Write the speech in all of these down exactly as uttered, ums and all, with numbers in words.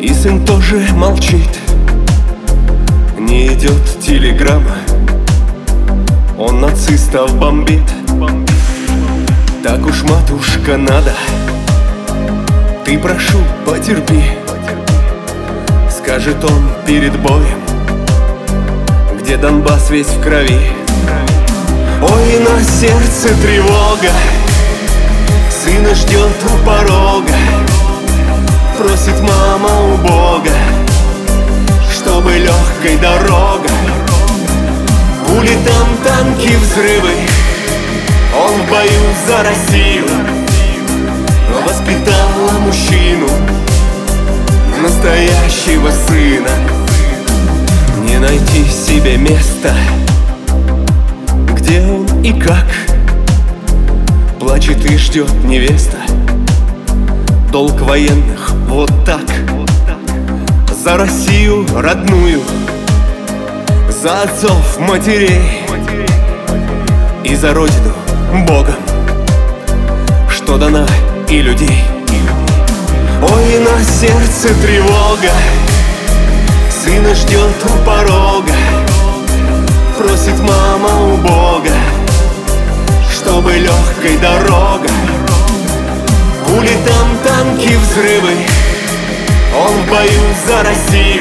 И сын тоже молчит. Не идет телеграмма, он нацистов бомбит. Так уж, матушка, надо, ты, прошу, потерпи, скажет он перед боем, где Донбасс весь в крови. Ой, на сердце тревога, сына ждет у порога, просит мама у Бога, чтобы легкой дорога. Пули там, танки, взрывы, он в бою за Россию воспитала мужчину, настоящего сына. Не найти себе места, где он и как, плачет и ждет невеста. Долг военных вот так: за Россию родную, за отцов, матерей и за Родину Богом, что дана и людей. Ой, на сердце тревога, сына ждет у порога, просит мама у Бога, чтобы легкой дорога. Пули там, танки, взрывы, он в бою за Россию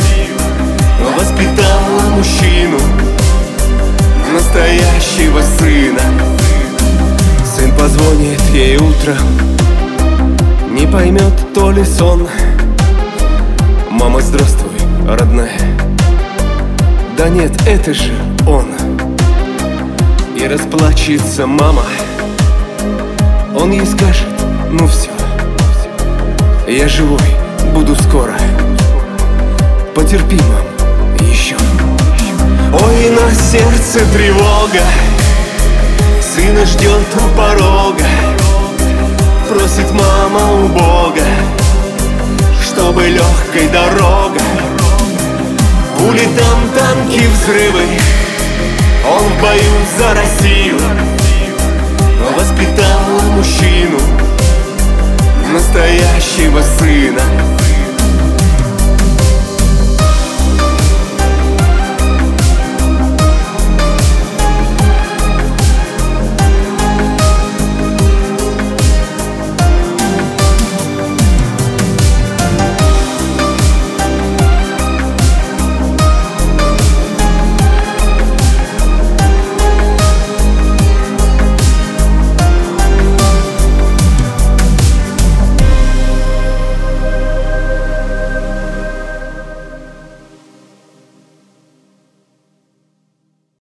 воспитала мужчину, настоящего сына. Сын позвонит ей утром, не поймет, то ли сон. Мама, здравствуй, родная. Да нет, это же он. И расплачется мама. Он ей скажет: ну все, я живой буду скоро, потерпи, мам, еще. Ой, на сердце тревога, сына ждет у порога, просит мама у Бога, чтобы легкой дорога. Пули там, танки, взрывы, он в бою за Россию воспитала мужчину, настоящего сына.